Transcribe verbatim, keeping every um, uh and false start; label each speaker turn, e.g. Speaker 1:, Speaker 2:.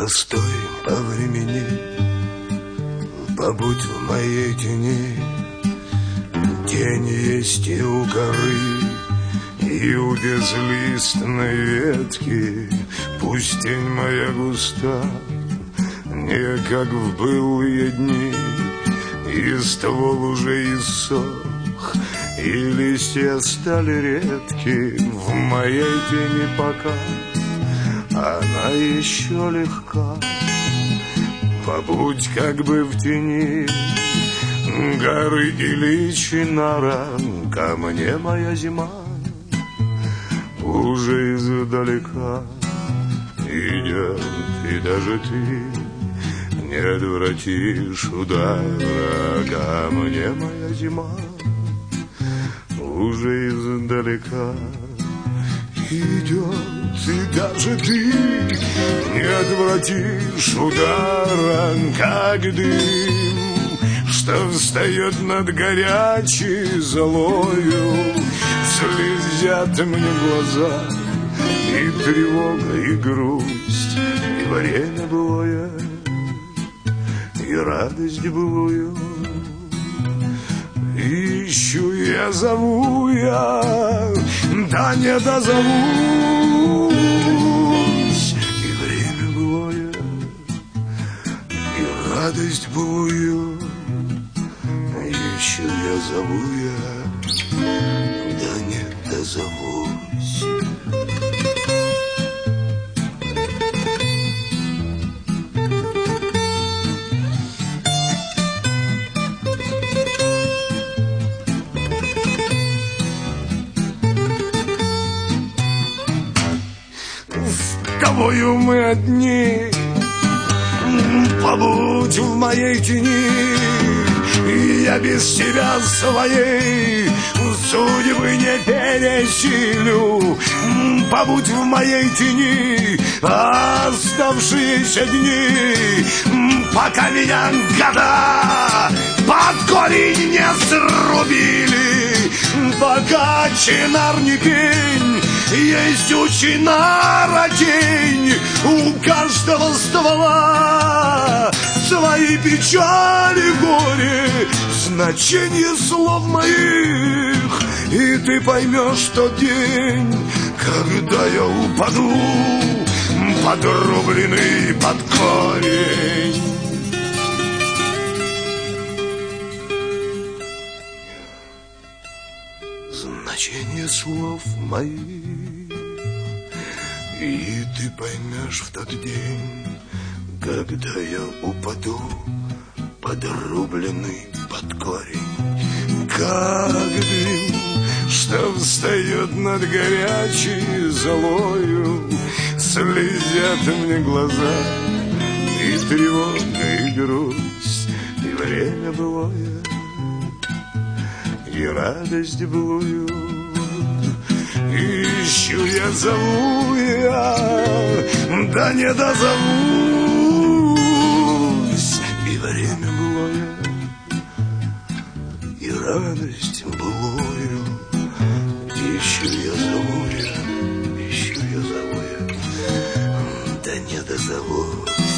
Speaker 1: Постой по времени, побудь в моей тени. Тень есть и у горы, и у безлистной ветки. Пусть тень моя густа, не как в былые дни, и ствол уже иссох, и листья стали редки. В моей тени пока она еще легка. Побудь как бы в тени горы или чинара. Ко мне моя зима уже издалека идет, и даже ты не отвратишь удара. Ко мне моя зима уже издалека идет, и даже ты не отвратишь удара. Как дым, что встает над горячей золою, слезят мне глаза, и тревога, и грусть, и время былое, и радость былую. Ищу я, зову я, да не дозовусь. И время былое, и радость былую. Ищу я, зову я, да не дозовусь. С тобою мы одни, побудь в моей тени. Я без тебя своей судьбы не пересилю. Побудь в моей тени оставшиеся дни, пока меня года под корень не срубили, пока чинар не пень, есть у чинара тень. У каждого ствола свои печали, горе, значение слов моих. И ты поймешь тот день, когда я упаду, подрубленный под корень. Значение слов моих. И ты поймешь в тот день, когда я упаду, подрубленный под корень. Как дым, что встает над горячей золою, слезят мне глаза, и тревога, и грусть, и время былое, и радость былую. Ищу я, зову я, да не дозовусь. И время былое, и радость былую. Ищу я, зову я, ищу я, зову я, да не дозовусь.